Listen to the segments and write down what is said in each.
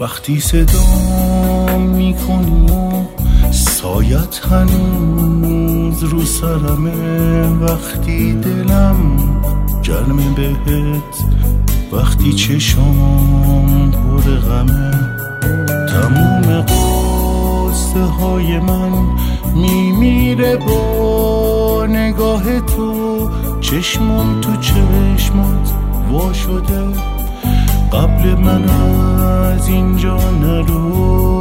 وقتی صدا میکنی و سایت هنوز رو سرمه، وقتی دلم گرمه بهت، وقتی چشام پر غمه، تموم قصه های من میمیره با نگاه تو، چشمم تو چشمات وا شده، قبل من از اینجا نرو.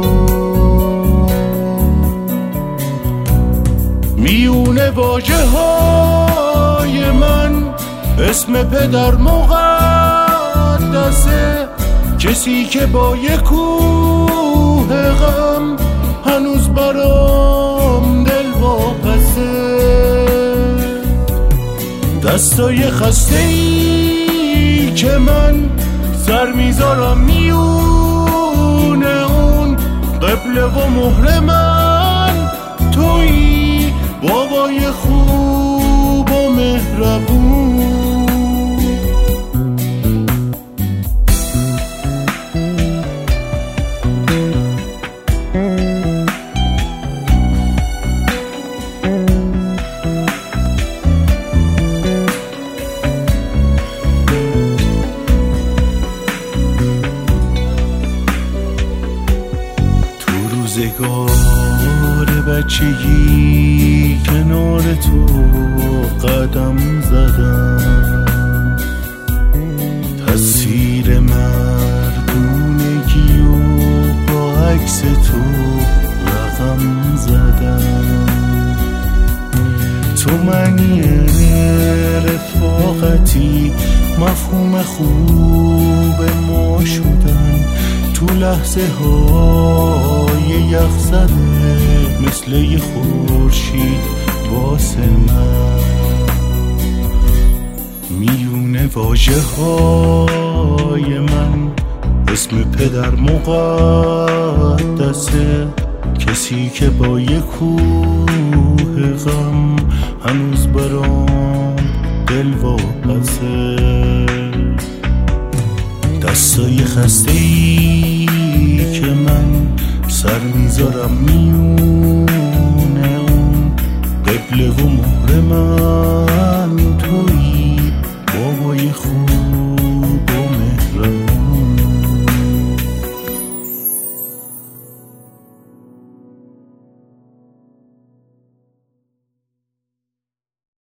میونه واژه های من اسم پدر مقدسه، کسی که با یک کوه غم هنوز برام دل واپسه، دستای خسته ای که من سر میذارم میونه اون، قبله و مهر من تویی بابای خوب و مهربون. روزگار بچگی کنار تو قدم زدم، تصویر مردونگی و با عکس تو رقم زدم، تو معنی رفاقتی مفهوم خوب ما شدن، تو لحظه های یخ زده مثل یه خورشید واسه من، میونه واژه های من اسم پدر مقدسه، کسی که با یه کوه غم هنوز برام دل واپسه، دستای خسته ای که من سر میذارم میونه اون، قبله و مهر من توی